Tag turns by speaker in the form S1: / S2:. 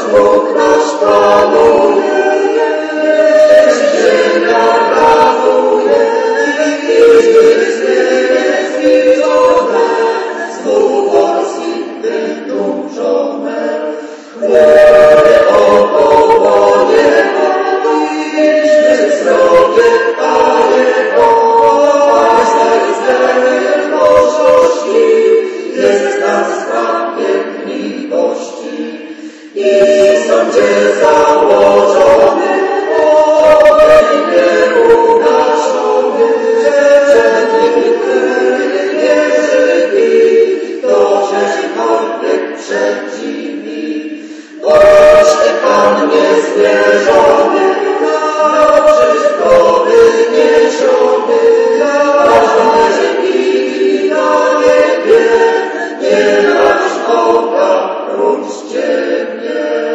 S1: Bóg nasz panuje, ziemia raduje i jest zliczone, znów Polski wytłuczone. Chmury około nieba, idźmy wzrokiem, Panie, jest nas stan piękliwości i sądzie założony, ogień nieugaszony, przed nim nie żywi, kto czegokolwiek przeciwi. Właśnie Pan niezmierzony, na krzyż go wyniesiony, aż na ziemi na niebie, nie masz oka prócz Ciebie.